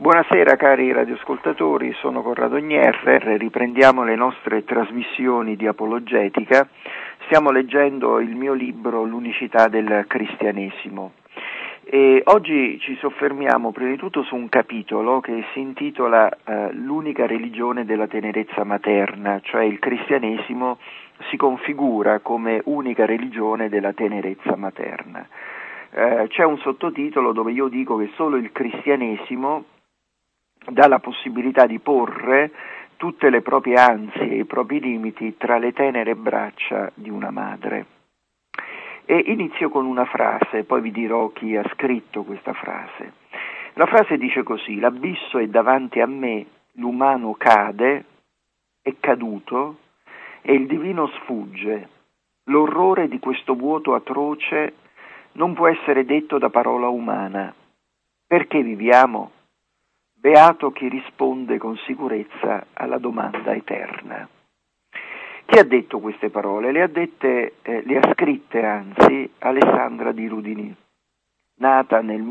Buonasera cari radioascoltatori, sono Corrado Gnerrer, riprendiamo le nostre trasmissioni di apologetica. Stiamo leggendo il mio libro L'unicità del cristianesimo e oggi ci soffermiamo prima di tutto su un capitolo che si intitola L'unica religione della tenerezza materna, cioè il cristianesimo si configura come unica religione della tenerezza materna. C'è un sottotitolo dove io dico che solo il cristianesimo dà la possibilità di porre tutte le proprie ansie e i propri limiti tra le tenere braccia di una madre. E inizio con una frase, poi vi dirò chi ha scritto questa frase. La frase dice così: l'abisso è davanti a me, l'umano cade, è caduto, e il divino sfugge. L'orrore di questo vuoto atroce non può essere detto da parola umana. Perché viviamo? Beato chi risponde con sicurezza alla domanda eterna. Chi ha detto queste parole? Le ha scritte Alessandra di Rudinì, nata nel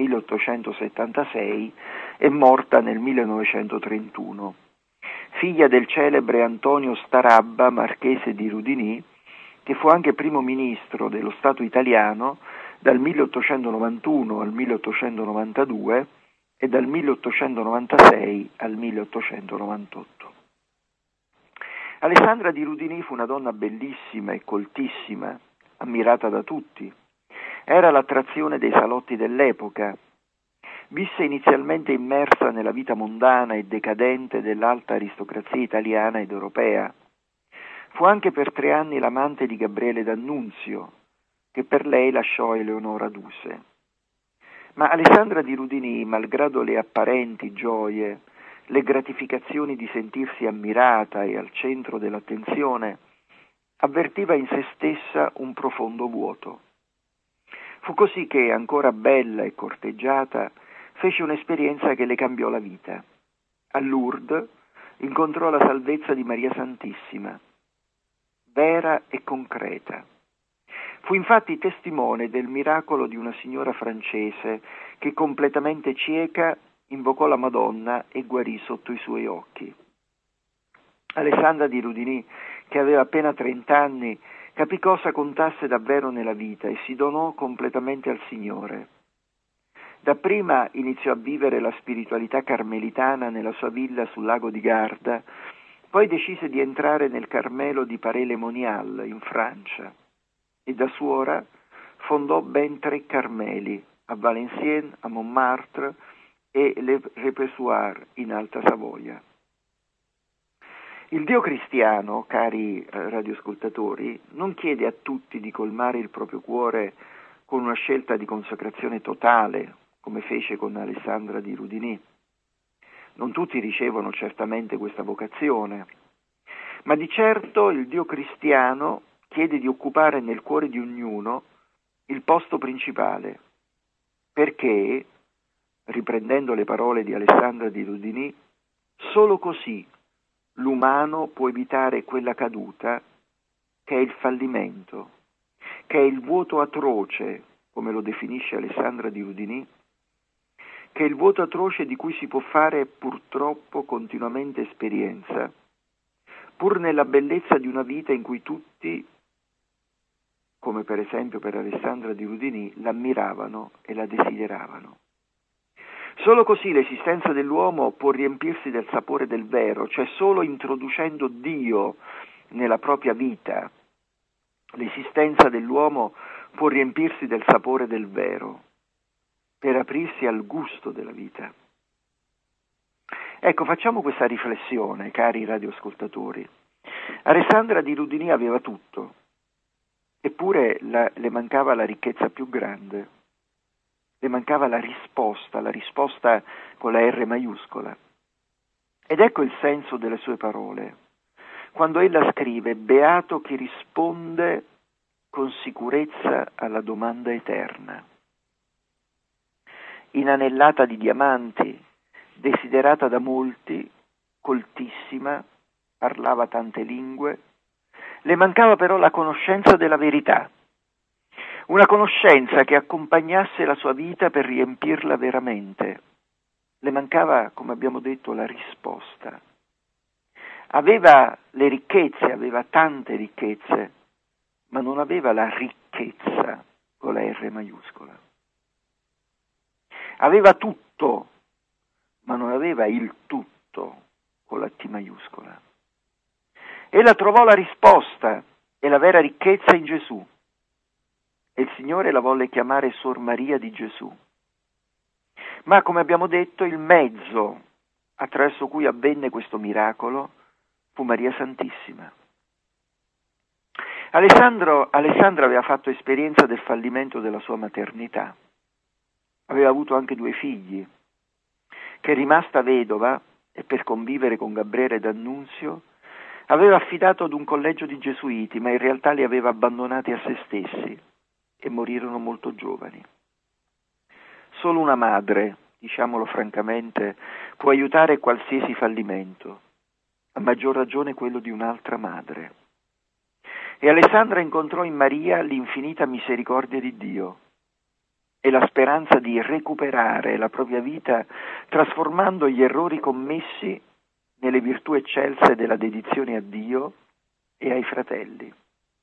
1876 e morta nel 1931. Figlia del celebre Antonio Starabba, marchese di Rudinì, che fu anche primo ministro dello Stato italiano dal 1891 al 1892 e dal 1896 al 1898. Alessandra di Rudinì fu una donna bellissima e coltissima, ammirata da tutti. Era l'attrazione dei salotti dell'epoca. Visse inizialmente immersa nella vita mondana e decadente dell'alta aristocrazia italiana ed europea. Fu anche per 3 anni l'amante di Gabriele D'Annunzio, che per lei lasciò Eleonora Duse. Ma Alessandra di Rudinì, malgrado le apparenti gioie, le gratificazioni di sentirsi ammirata e al centro dell'attenzione, avvertiva in se stessa un profondo vuoto. Fu così che, ancora bella e corteggiata, fece un'esperienza che le cambiò la vita. A Lourdes incontrò la salvezza di Maria Santissima, vera e concreta. Fu infatti testimone del miracolo di una signora francese che, completamente cieca, invocò la Madonna e guarì sotto i suoi occhi. Alessandra di Rudinì, che aveva appena 30 anni, capì cosa contasse davvero nella vita e si donò completamente al Signore. Dapprima iniziò a vivere la spiritualità carmelitana nella sua villa sul lago di Garda, poi decise di entrare nel Carmelo di Paray-le-Monial, in Francia, e da suora fondò ben 3 Carmeli, a Valenciennes, a Montmartre e Le Reposoir in Alta Savoia. Il Dio cristiano, cari radioascoltatori, non chiede a tutti di colmare il proprio cuore con una scelta di consacrazione totale, come fece con Alessandra di Rudinì. Non tutti ricevono certamente questa vocazione, ma di certo il Dio cristiano chiede di occupare nel cuore di ognuno il posto principale, perché, riprendendo le parole di Alessandra di Rudinì, solo così l'umano può evitare quella caduta che è il fallimento, che è il vuoto atroce, come lo definisce Alessandra di Rudinì, che è il vuoto atroce di cui si può fare purtroppo continuamente esperienza, pur nella bellezza di una vita in cui tutti, come per esempio per Alessandra di Rudinì, l'ammiravano e la desideravano. Solo così l'esistenza dell'uomo può riempirsi del sapore del vero, cioè solo introducendo Dio nella propria vita. L'esistenza dell'uomo può riempirsi del sapore del vero, per aprirsi al gusto della vita. Ecco, facciamo questa riflessione, cari radioascoltatori. Alessandra di Rudinì aveva tutto, eppure le mancava la ricchezza più grande, le mancava la risposta con la R maiuscola. Ed ecco il senso delle sue parole, quando ella scrive: beato chi risponde con sicurezza alla domanda eterna. Inanellata di diamanti, desiderata da molti, coltissima, parlava tante lingue, le mancava però la conoscenza della verità, una conoscenza che accompagnasse la sua vita per riempirla veramente. le mancava, come abbiamo detto, la risposta. Aveva le ricchezze, aveva tante ricchezze, ma non aveva la ricchezza con la R maiuscola. Aveva tutto, ma non aveva il tutto con la T maiuscola. Ella trovò la risposta e la vera ricchezza in Gesù. E il Signore la volle chiamare Sor Maria di Gesù. Ma, come abbiamo detto, il mezzo attraverso cui avvenne questo miracolo fu Maria Santissima. Alessandra aveva fatto esperienza del fallimento della sua maternità. Aveva avuto anche 2 figli, che rimasta vedova e per convivere con Gabriele D'Annunzio aveva affidato ad un collegio di gesuiti, ma in realtà li aveva abbandonati a se stessi e morirono molto giovani. Solo una madre, diciamolo francamente, può aiutare qualsiasi fallimento, a maggior ragione quello di un'altra madre. E Alessandra incontrò in Maria l'infinita misericordia di Dio e la speranza di recuperare la propria vita trasformando gli errori commessi nelle virtù eccelse della dedizione a Dio e ai fratelli.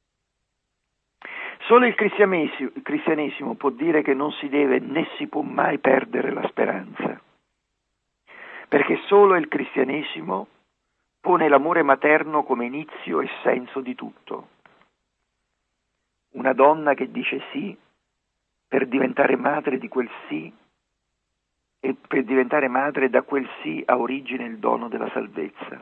Solo il cristianesimo può dire che non si deve né si può mai perdere la speranza, perché solo il cristianesimo pone l'amore materno come inizio e senso di tutto. Una donna che dice sì per diventare madre di quel sì, e per diventare madre da quel sì ha origine il dono della salvezza.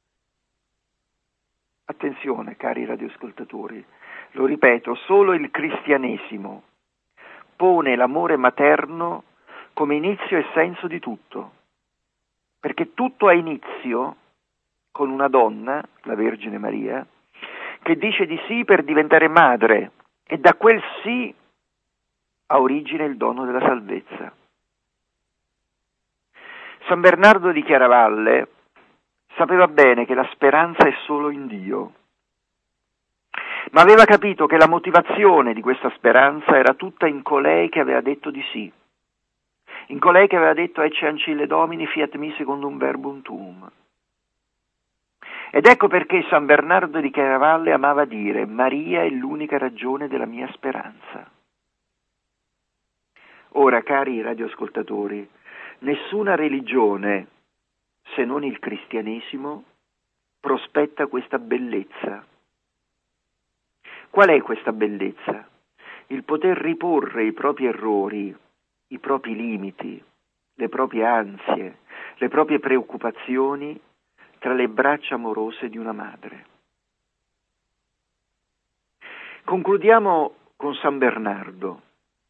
Attenzione, cari radioascoltatori, lo ripeto, solo il cristianesimo pone l'amore materno come inizio e senso di tutto, perché tutto ha inizio con una donna, la Vergine Maria, che dice di sì per diventare madre e da quel sì ha origine il dono della salvezza. San Bernardo di Chiaravalle sapeva bene che la speranza è solo in Dio, ma aveva capito che la motivazione di questa speranza era tutta in colei che aveva detto di sì, in colei che aveva detto ecce ancille Domini fiat mi secundum verbum tuum. Ed ecco perché San Bernardo di Chiaravalle amava dire Maria è l'unica ragione della mia speranza. Ora, cari radioascoltatori, nessuna religione, se non il cristianesimo, prospetta questa bellezza. Qual è questa bellezza? Il poter riporre i propri errori, i propri limiti, le proprie ansie, le proprie preoccupazioni tra le braccia amorose di una madre. Concludiamo con San Bernardo,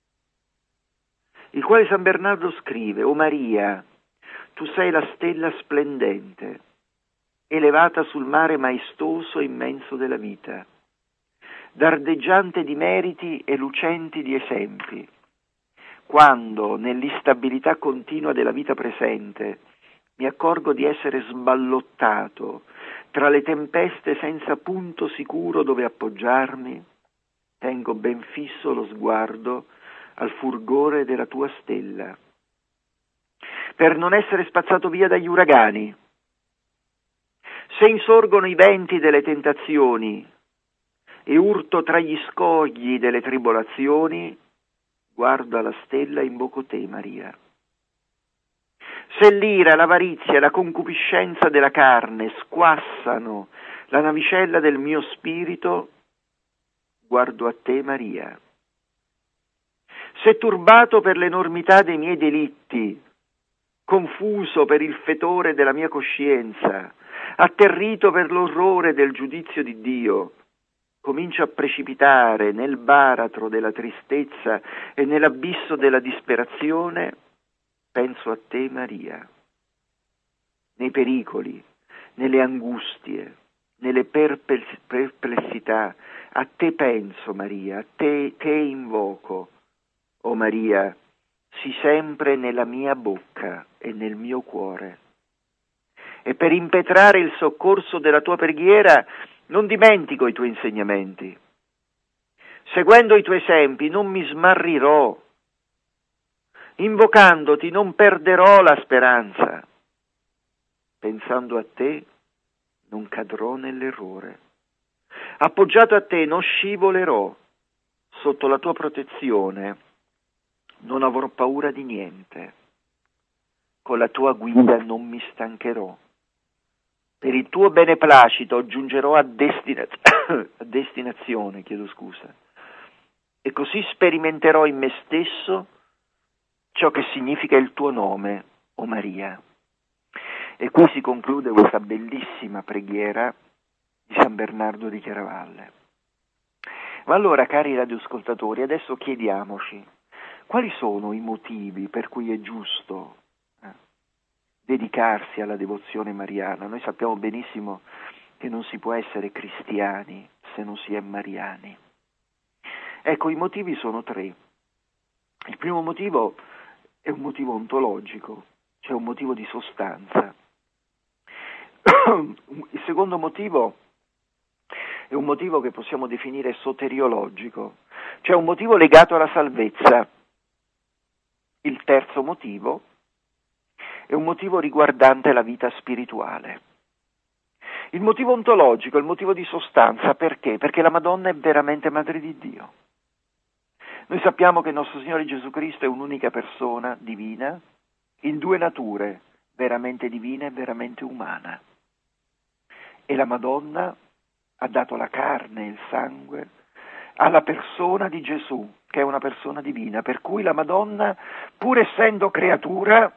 il quale San Bernardo scrive: O Maria, tu sei la stella splendente, elevata sul mare maestoso e immenso della vita, dardeggiante di meriti e lucenti di esempi. Quando, nell'instabilità continua della vita presente, mi accorgo di essere sballottato tra le tempeste senza punto sicuro dove appoggiarmi, tengo ben fisso lo sguardo al fulgore della tua stella, per non essere spazzato via dagli uragani. Se insorgono i venti delle tentazioni e urto tra gli scogli delle tribolazioni, guardo alla stella e invoco te, Maria. Se l'ira, l'avarizia e la concupiscenza della carne squassano la navicella del mio spirito, guardo a te, Maria. Se turbato per l'enormità dei miei delitti, confuso per il fetore della mia coscienza, atterrito per l'orrore del giudizio di Dio, comincio a precipitare nel baratro della tristezza e nell'abisso della disperazione, penso a te, Maria. Nei pericoli, nelle angustie, nelle perplessità, a te penso, Maria, a te invoco. O Maria, sii sempre nella mia bocca e nel mio cuore. E per impetrare il soccorso della tua preghiera non dimentico i tuoi insegnamenti. Seguendo i tuoi esempi non mi smarrirò. Invocandoti non perderò la speranza. Pensando a te non cadrò nell'errore. Appoggiato a te non scivolerò. Sotto la tua protezione non avrò paura di niente. Con la tua guida non mi stancherò. Per il tuo beneplacito giungerò a destinazione, e così sperimenterò in me stesso ciò che significa il tuo nome, o Maria. E qui si conclude questa bellissima preghiera di San Bernardo di Chiaravalle. Ma allora, cari radioascoltatori, adesso chiediamoci quali sono i motivi per cui è giusto dedicarsi alla devozione mariana. Noi sappiamo benissimo che non si può essere cristiani se non si è mariani. Ecco, i motivi sono tre. Il primo motivo è un motivo ontologico, cioè un motivo di sostanza. Il secondo motivo è un motivo che possiamo definire soteriologico, cioè un motivo legato alla salvezza. Il terzo motivo è un motivo riguardante la vita spirituale. Il motivo ontologico, il motivo di sostanza, perché? Perché la Madonna è veramente Madre di Dio. Noi sappiamo che il nostro Signore Gesù Cristo è un'unica persona divina, in due nature, veramente divina e veramente umana. E la Madonna ha dato la carne e il sangue alla persona di Gesù, che è una persona divina, per cui la Madonna, pur essendo creatura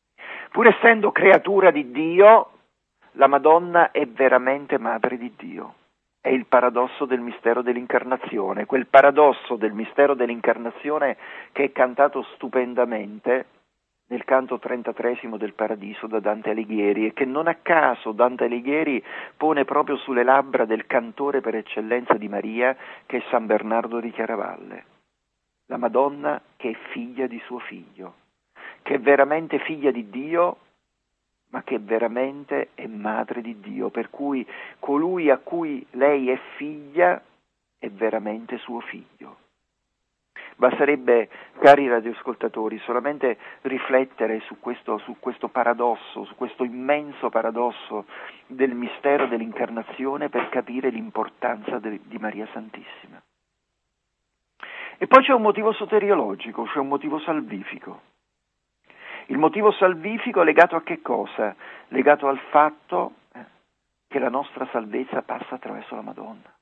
di Dio, la Madonna è veramente Madre di Dio. È il paradosso del mistero dell'incarnazione, quel paradosso del mistero dell'incarnazione che è cantato stupendamente nel canto 33 del Paradiso da Dante Alighieri, e che non a caso Dante Alighieri pone proprio sulle labbra del cantore per eccellenza di Maria, che è San Bernardo di Chiaravalle. La Madonna che è figlia di suo figlio, che è veramente figlia di Dio, ma che veramente è Madre di Dio, per cui colui a cui lei è figlia è veramente suo figlio. Basterebbe, cari radioascoltatori, solamente riflettere su questo paradosso, su questo immenso paradosso del mistero dell'incarnazione per capire l'importanza di Maria Santissima. E poi c'è un motivo soteriologico, cioè un motivo salvifico. Il motivo salvifico è legato a che cosa? Legato al fatto che la nostra salvezza passa attraverso la Madonna.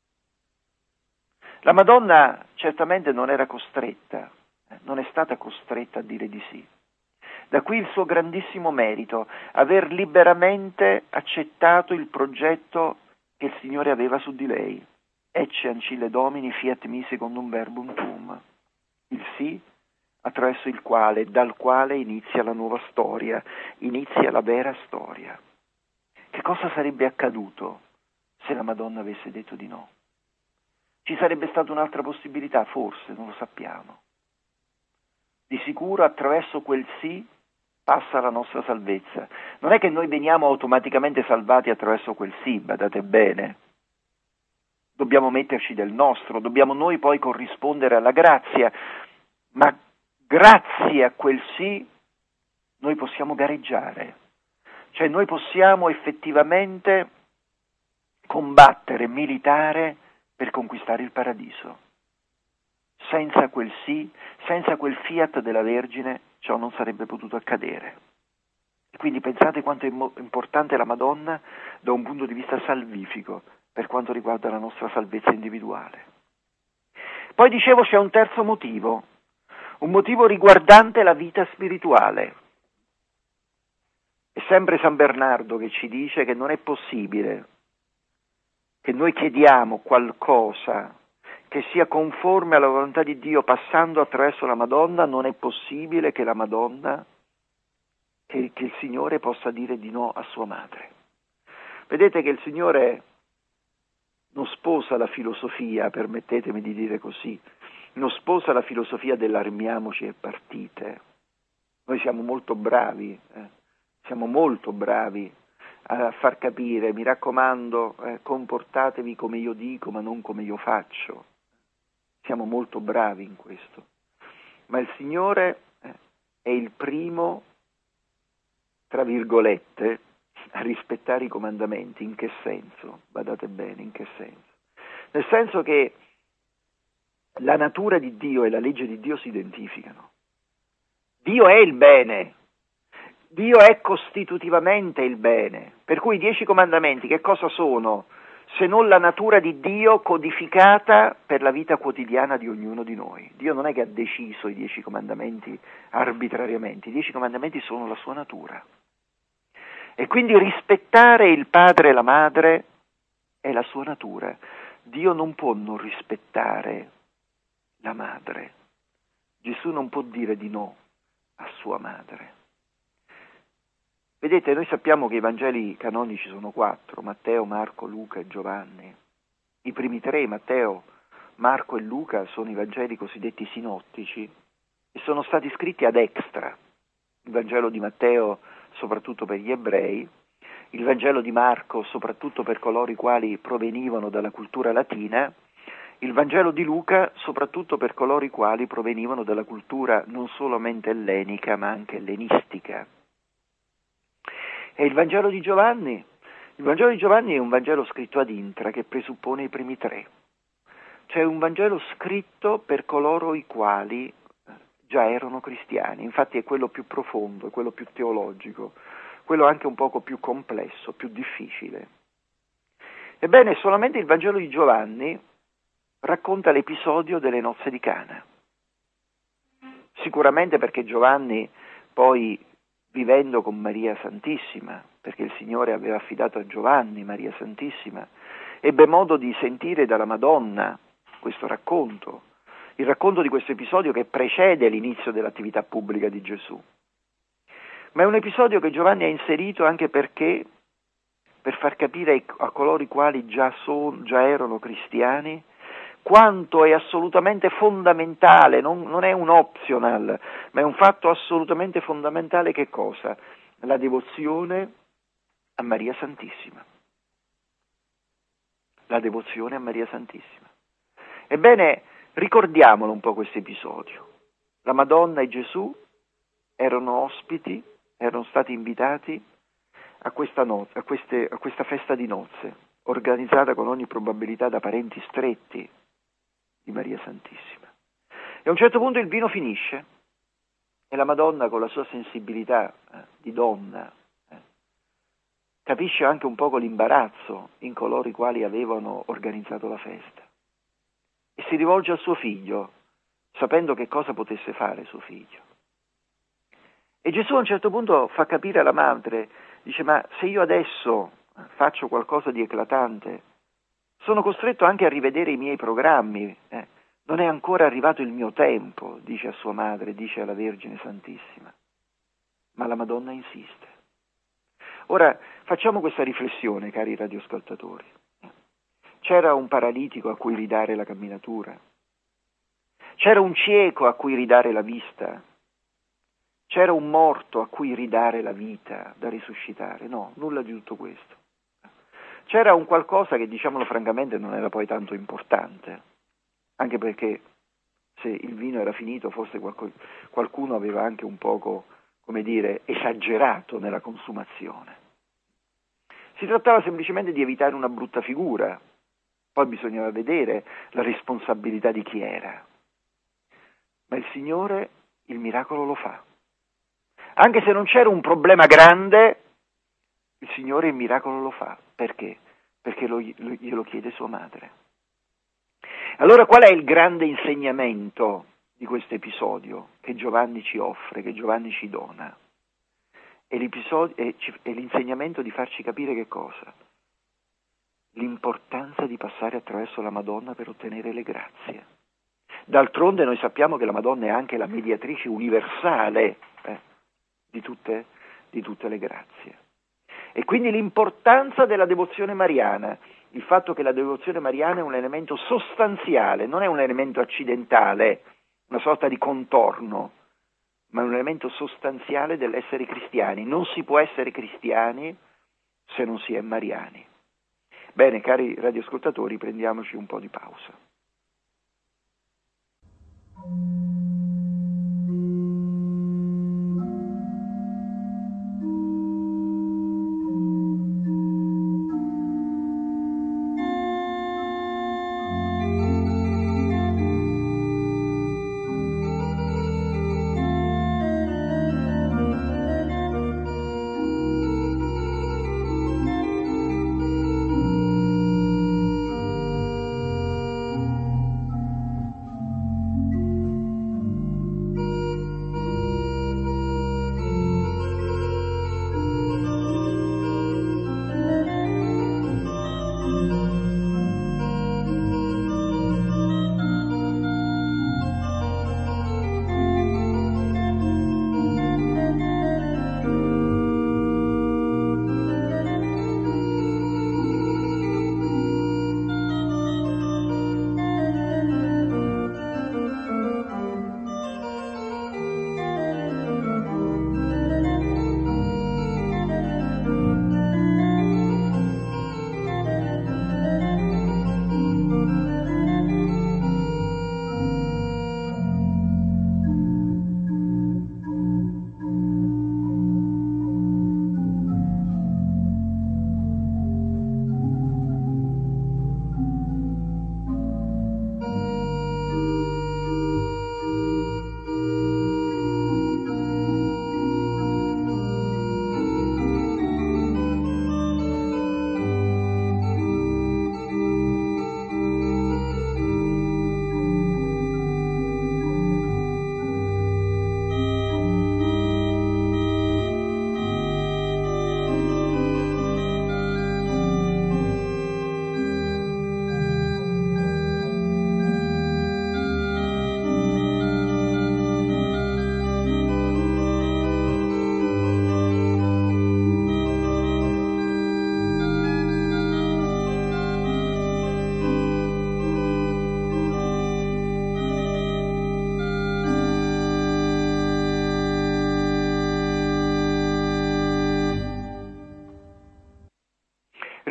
La Madonna certamente non era costretta, non è stata costretta a dire di sì. Da qui il suo grandissimo merito, aver liberamente accettato il progetto che il Signore aveva su di lei. Ecce ancille Domini fiat mi secundum verbum tuum. Il sì attraverso il quale, dal quale inizia la nuova storia, inizia la vera storia. Che cosa sarebbe accaduto se la Madonna avesse detto di no? Ci sarebbe stata un'altra possibilità? Forse, non lo sappiamo. Di sicuro attraverso quel sì passa la nostra salvezza. Non è che noi veniamo automaticamente salvati attraverso quel sì, badate bene. Dobbiamo metterci del nostro, dobbiamo noi poi corrispondere alla grazia, ma grazie a quel sì noi possiamo gareggiare, cioè noi possiamo effettivamente combattere, militare per conquistare il paradiso. Senza quel sì, senza quel fiat della Vergine, ciò non sarebbe potuto accadere. E quindi pensate quanto è importante la Madonna da un punto di vista salvifico per quanto riguarda la nostra salvezza individuale. Poi dicevo c'è un terzo motivo, un motivo riguardante la vita spirituale. È sempre San Bernardo che ci dice che non è possibile che noi chiediamo qualcosa che sia conforme alla volontà di Dio passando attraverso la Madonna, non è possibile che la Madonna, che il Signore possa dire di no a sua madre. Vedete che il Signore non sposa la filosofia, permettetemi di dire così, non sposa la filosofia dell'armiamoci e partite. Noi siamo molto bravi a far capire, mi raccomando, comportatevi come io dico ma non come io faccio. Siamo molto bravi in questo. Ma il Signore è il primo, tra virgolette, a rispettare i comandamenti. In che senso? Badate bene, in che senso? Nel senso che la natura di Dio e la legge di Dio si identificano. Dio è il bene, Dio è costitutivamente il bene, per cui i 10 comandamenti che cosa sono? Se non la natura di Dio codificata per la vita quotidiana di ognuno di noi. Dio non è che ha deciso i 10 comandamenti arbitrariamente, i 10 comandamenti sono la sua natura. E quindi rispettare il padre e la madre è la sua natura. Dio non può non rispettare la madre. Gesù non può dire di no a sua madre. Vedete, noi sappiamo che i Vangeli canonici sono 4, Matteo, Marco, Luca e Giovanni. I primi 3, Matteo, Marco e Luca, sono i Vangeli cosiddetti sinottici e sono stati scritti ad extra. Il Vangelo di Matteo soprattutto per gli ebrei, il Vangelo di Marco soprattutto per coloro i quali provenivano dalla cultura latina, il Vangelo di Luca soprattutto per coloro i quali provenivano dalla cultura non solamente ellenica ma anche ellenistica. E il Vangelo di Giovanni? Il Vangelo di Giovanni è un Vangelo scritto ad intra che presuppone i primi 3. Cioè un Vangelo scritto per coloro i quali già erano cristiani. Infatti è quello più profondo, è quello più teologico, quello anche un poco più complesso, più difficile. Ebbene, solamente il Vangelo di Giovanni racconta l'episodio delle nozze di Cana. Sicuramente perché Giovanni poi, vivendo con Maria Santissima, perché il Signore aveva affidato a Giovanni Maria Santissima, ebbe modo di sentire dalla Madonna questo racconto, il racconto di questo episodio che precede l'inizio dell'attività pubblica di Gesù. Ma è un episodio che Giovanni ha inserito anche perché, per far capire a coloro i quali già erano cristiani, quanto è assolutamente fondamentale, non è un optional, ma è un fatto assolutamente fondamentale che cosa? La devozione a Maria Santissima. La devozione a Maria Santissima. Ebbene, ricordiamolo un po' questo episodio. La Madonna e Gesù erano ospiti, erano stati invitati a questa festa di nozze, organizzata con ogni probabilità da parenti stretti di Maria Santissima. E a un certo punto il vino finisce e la Madonna, con la sua sensibilità di donna, capisce anche un poco l'imbarazzo in coloro i quali avevano organizzato la festa e si rivolge al suo figlio, sapendo che cosa potesse fare suo figlio. E Gesù a un certo punto fa capire alla madre, dice: ma se io adesso faccio qualcosa di eclatante, sono costretto anche a rivedere i miei programmi, non è ancora arrivato il mio tempo, dice a sua madre, dice alla Vergine Santissima. Ma la Madonna insiste. Ora, facciamo questa riflessione, cari radioascoltatori. C'era un paralitico a cui ridare la camminatura, c'era un cieco a cui ridare la vista, c'era un morto a cui ridare la vita da risuscitare. No, nulla di tutto questo. C'era un qualcosa che, diciamolo francamente, non era poi tanto importante, anche perché se il vino era finito forse qualcuno aveva anche un poco, come dire, esagerato nella consumazione. Si trattava semplicemente di evitare una brutta figura, poi bisognava vedere la responsabilità di chi era. Ma il Signore il miracolo lo fa. Anche se non c'era un problema grande, il Signore il miracolo lo fa. Perché? Perché glielo chiede sua madre. Allora qual è il grande insegnamento di questo episodio che Giovanni ci offre, che Giovanni ci dona? È l'insegnamento di farci capire che cosa? L'importanza di passare attraverso la Madonna per ottenere le grazie. D'altronde noi sappiamo che la Madonna è anche la mediatrice universale di tutte le grazie. E quindi l'importanza della devozione mariana, il fatto che la devozione mariana è un elemento sostanziale, non è un elemento accidentale, una sorta di contorno, ma è un elemento sostanziale dell'essere cristiani. Non si può essere cristiani se non si è mariani. Bene, cari radioascoltatori, prendiamoci un po' di pausa.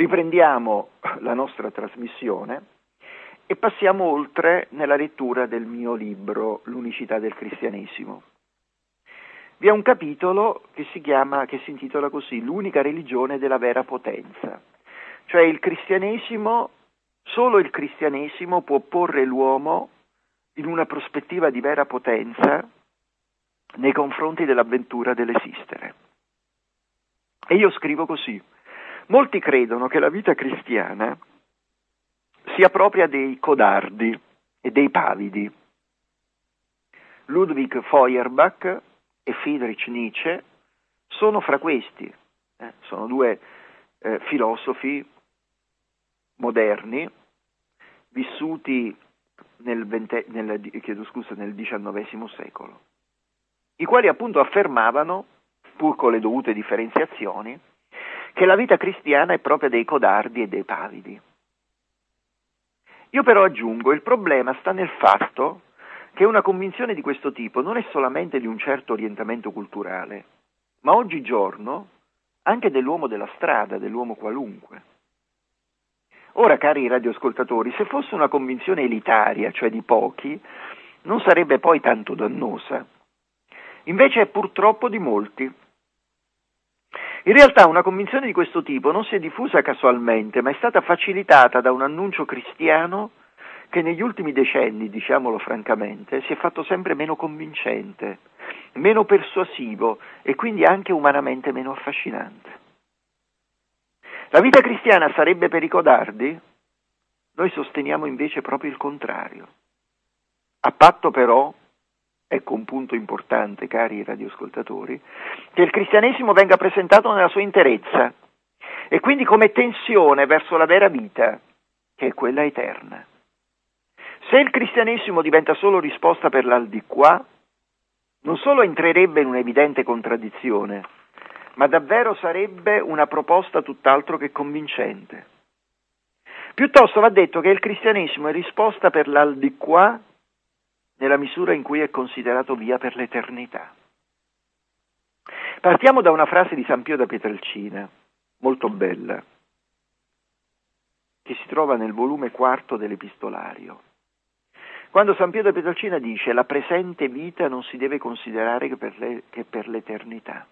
Riprendiamo la nostra trasmissione e passiamo oltre nella lettura del mio libro L'unicità del cristianesimo. Vi è un capitolo che si intitola così: L'unica religione della vera potenza. Cioè il cristianesimo, solo il cristianesimo può porre l'uomo in una prospettiva di vera potenza nei confronti dell'avventura dell'esistere. E io scrivo così: molti credono che la vita cristiana sia propria dei codardi e dei pavidi. Ludwig Feuerbach e Friedrich Nietzsche sono fra questi. Sono due filosofi moderni vissuti nel XIX secolo, i quali appunto affermavano, pur con le dovute differenziazioni, che la vita cristiana è propria dei codardi e dei pavidi. Io però aggiungo: il problema sta nel fatto che una convinzione di questo tipo non è solamente di un certo orientamento culturale, ma oggigiorno anche dell'uomo della strada, dell'uomo qualunque. Ora, cari radioascoltatori, se fosse una convinzione elitaria, cioè di pochi, non sarebbe poi tanto dannosa. Invece è purtroppo di molti. In realtà una convinzione di questo tipo non si è diffusa casualmente, ma è stata facilitata da un annuncio cristiano che negli ultimi decenni, diciamolo francamente, si è fatto sempre meno convincente, meno persuasivo e quindi anche umanamente meno affascinante. La vita cristiana sarebbe per i codardi? Noi sosteniamo invece proprio il contrario. A patto però, ecco un punto importante, cari radioascoltatori, che il cristianesimo venga presentato nella sua interezza e quindi come tensione verso la vera vita, che è quella eterna. Se il cristianesimo diventa solo risposta per l'aldilà, non solo entrerebbe in un'evidente contraddizione, ma davvero sarebbe una proposta tutt'altro che convincente. Piuttosto va detto che il cristianesimo è risposta per l'aldilà nella misura in cui è considerato via per l'eternità. Partiamo da una frase di San Pio da Pietrelcina, molto bella, che si trova nel volume 4 dell'Epistolario. Quando San Pio da Pietrelcina dice: la presente vita non si deve considerare che per l'eternità.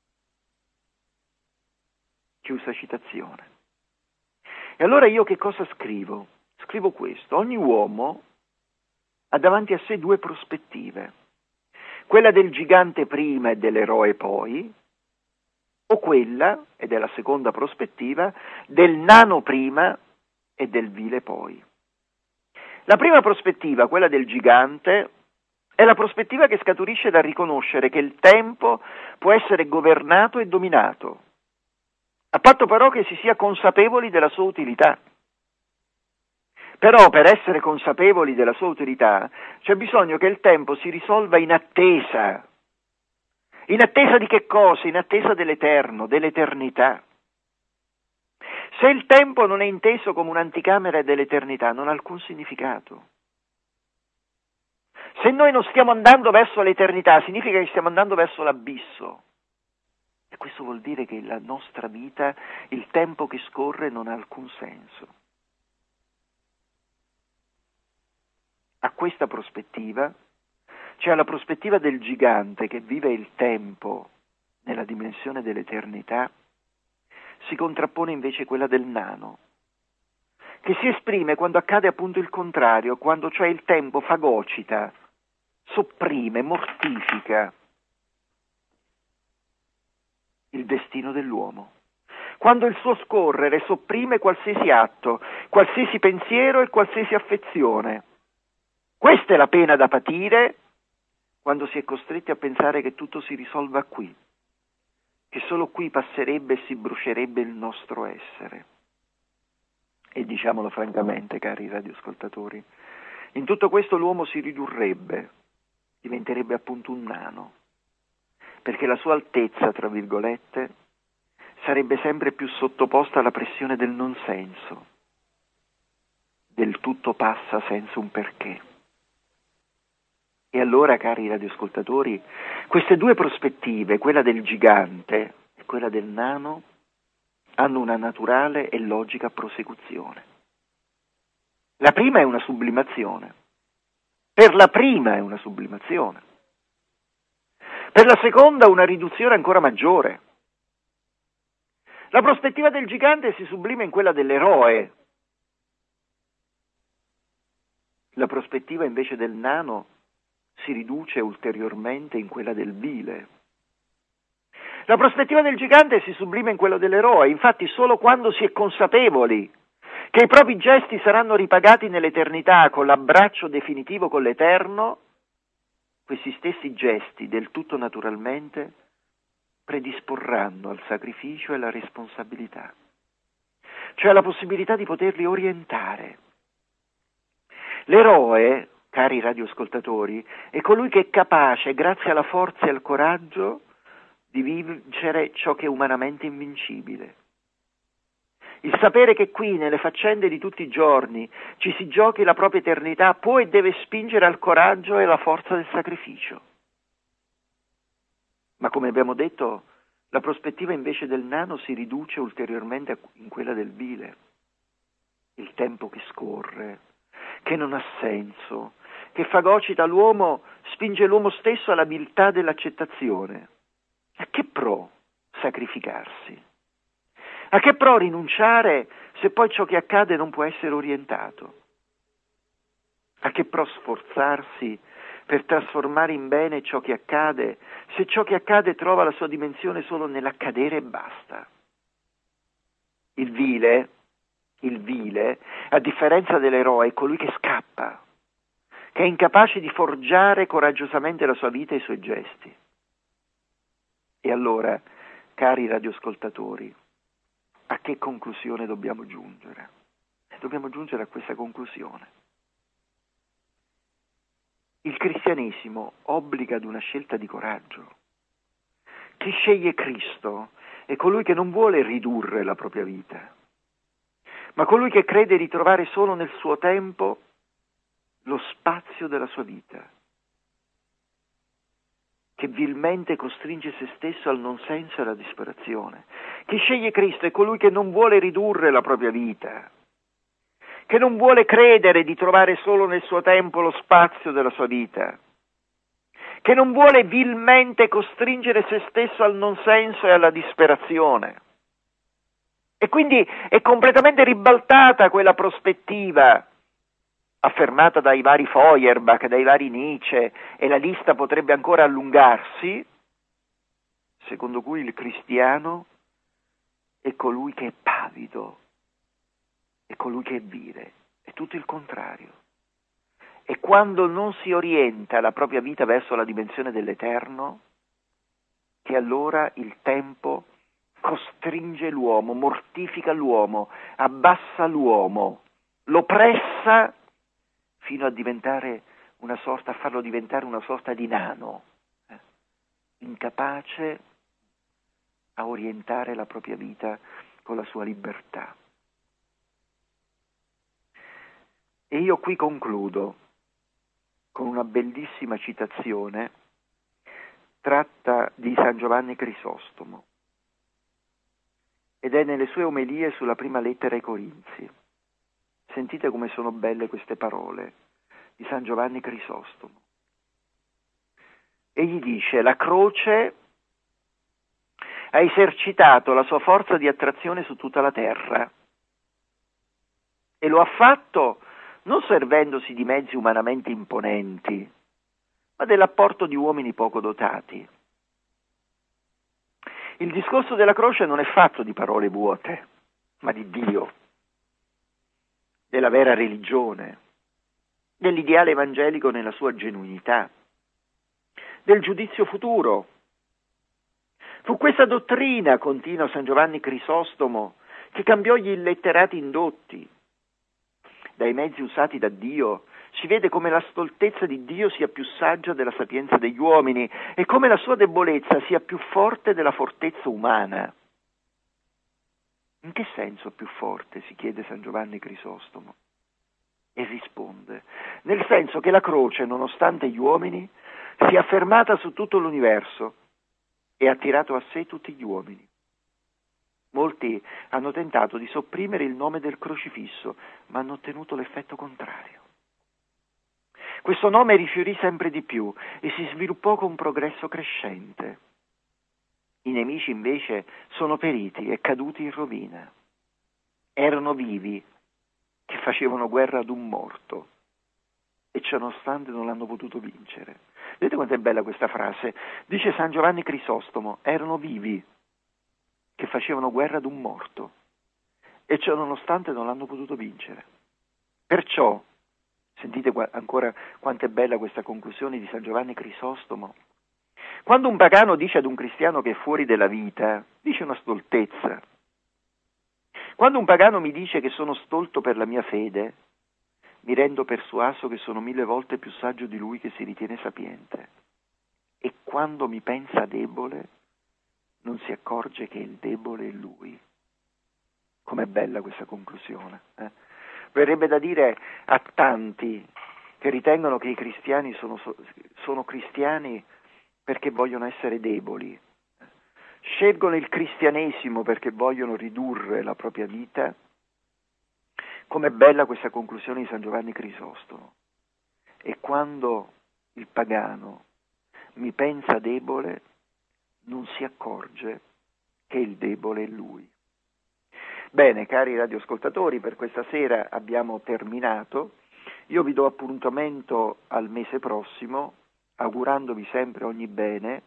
Chiusa citazione. E allora io che cosa scrivo? Scrivo questo: ogni uomo ha davanti a sé due prospettive, quella del gigante prima e dell'eroe poi, o quella, ed è la seconda prospettiva, del nano prima e del vile poi. La prima prospettiva, quella del gigante, è la prospettiva che scaturisce dal riconoscere che il tempo può essere governato e dominato, a patto però che si sia consapevoli della sua utilità. Però per essere consapevoli della sua utilità c'è bisogno che il tempo si risolva in attesa. In attesa di che cosa? In attesa dell'eterno, dell'eternità. Se il tempo non è inteso come un'anticamera dell'eternità, non ha alcun significato. Se noi non stiamo andando verso l'eternità, significa che stiamo andando verso l'abisso. E questo vuol dire che la nostra vita, il tempo che scorre, non ha alcun senso. A questa prospettiva, cioè la prospettiva del gigante che vive il tempo nella dimensione dell'eternità, si contrappone invece quella del nano, che si esprime quando accade appunto il contrario, quando cioè il tempo fagocita, sopprime, mortifica il destino dell'uomo. Quando il suo scorrere sopprime qualsiasi atto, qualsiasi pensiero e qualsiasi affezione. Questa è la pena da patire quando si è costretti a pensare che tutto si risolva qui, che solo qui passerebbe e si brucierebbe il nostro essere. E diciamolo francamente, cari radioascoltatori, in tutto questo l'uomo si ridurrebbe, diventerebbe appunto un nano, perché la sua altezza, tra virgolette, sarebbe sempre più sottoposta alla pressione del non senso, del tutto passa senza un perché. E allora, cari radioascoltatori, queste due prospettive, quella del gigante e quella del nano, hanno una naturale e logica prosecuzione. La prima è una sublimazione. Per la prima è una sublimazione. Per la seconda una riduzione ancora maggiore. La prospettiva del gigante si sublima in quella dell'eroe. La prospettiva invece del nano si riduce ulteriormente in quella del vile. La prospettiva del gigante si sublima in quella dell'eroe, infatti solo quando si è consapevoli che i propri gesti saranno ripagati nell'eternità con l'abbraccio definitivo con l'Eterno, questi stessi gesti, del tutto naturalmente, predisporranno al sacrificio e alla responsabilità, cioè la possibilità di poterli orientare. L'eroe, cari radioascoltatori, è colui che è capace, grazie alla forza e al coraggio, di vincere ciò che è umanamente invincibile. Il sapere che qui, nelle faccende di tutti i giorni, ci si giochi la propria eternità può e deve spingere al coraggio e alla forza del sacrificio. Ma come abbiamo detto, la prospettiva invece del nano si riduce ulteriormente in quella del vile. Il tempo che scorre, che non ha senso, che fagocita l'uomo, spinge l'uomo stesso alla viltà dell'accettazione. A che pro sacrificarsi? A che pro rinunciare se poi ciò che accade non può essere orientato? A che pro sforzarsi per trasformare in bene ciò che accade, se ciò che accade trova la sua dimensione solo nell'accadere e basta? Il vile, a differenza dell'eroe, è colui che scappa, che è incapace di forgiare coraggiosamente la sua vita e i suoi gesti. E allora, cari radioascoltatori, a che conclusione dobbiamo giungere? Dobbiamo giungere a questa conclusione. Il cristianesimo obbliga ad una scelta di coraggio. Chi sceglie Cristo è colui che non vuole ridurre la propria vita, ma colui che crede di trovare solo nel suo tempo lo spazio della sua vita, che vilmente costringe se stesso al non senso e alla disperazione. Chi sceglie Cristo è colui che non vuole ridurre la propria vita, che non vuole credere di trovare solo nel suo tempo lo spazio della sua vita, che non vuole vilmente costringere se stesso al non senso e alla disperazione. E quindi è completamente ribaltata quella prospettiva affermata dai vari Feuerbach, dai vari Nietzsche, e la lista potrebbe ancora allungarsi, secondo cui il cristiano è colui che è pavido, è colui che è vile, è tutto il contrario. E quando non si orienta la propria vita verso la dimensione dell'eterno, che allora il tempo costringe l'uomo, mortifica l'uomo, abbassa l'uomo, lo pressa fino a farlo diventare una sorta di nano, incapace a orientare la propria vita con la sua libertà. E io qui concludo con una bellissima citazione tratta di San Giovanni Crisostomo, ed è nelle sue omelie sulla prima lettera ai Corinzi. Sentite come sono belle queste parole di San Giovanni Crisostomo. Egli dice: la croce ha esercitato la sua forza di attrazione su tutta la terra e lo ha fatto non servendosi di mezzi umanamente imponenti, ma dell'apporto di uomini poco dotati. Il discorso della croce non è fatto di parole vuote, ma di Dio, della vera religione, dell'ideale evangelico nella sua genuinità, del giudizio futuro. Fu questa dottrina, continua San Giovanni Crisostomo, che cambiò gli illetterati indotti. Dai mezzi usati da Dio si vede come la stoltezza di Dio sia più saggia della sapienza degli uomini e come la sua debolezza sia più forte della fortezza umana. In che senso più forte? Si chiede San Giovanni Crisostomo. E risponde: nel senso che la croce, nonostante gli uomini, si è affermata su tutto l'universo e ha attirato a sé tutti gli uomini. Molti tanti hanno tentato di sopprimere il nome del crocifisso, ma hanno ottenuto l'effetto contrario. Questo nome rifiorì sempre di più e si sviluppò con progresso crescente. I nemici invece sono periti e caduti in rovina. Erano vivi che facevano guerra ad un morto e ciononostante non l'hanno potuto vincere. Vedete quanto è bella questa frase? Dice San Giovanni Crisostomo, erano vivi che facevano guerra ad un morto e ciononostante non l'hanno potuto vincere. Perciò, sentite ancora quanto è bella questa conclusione di San Giovanni Crisostomo, quando un pagano dice ad un cristiano che è fuori della vita, dice una stoltezza. Quando un pagano mi dice che sono stolto per la mia fede, mi rendo persuaso che sono 1000 volte più saggio di lui che si ritiene sapiente. E quando mi pensa debole, non si accorge che il debole è lui. Com'è bella questa conclusione. Verrebbe da dire a tanti che ritengono che i cristiani sono cristiani perché vogliono essere deboli, scelgono il cristianesimo perché vogliono ridurre la propria vita. Com'è bella questa conclusione di San Giovanni Crisostomo. E quando il pagano mi pensa debole, non si accorge che il debole è lui. Bene, cari radioascoltatori, per questa sera abbiamo terminato. Io vi do appuntamento al mese prossimo, augurandovi sempre ogni bene,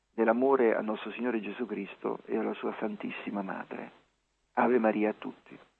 nell'amore al nostro Signore Gesù Cristo e alla sua Santissima Madre. Ave Maria a tutti.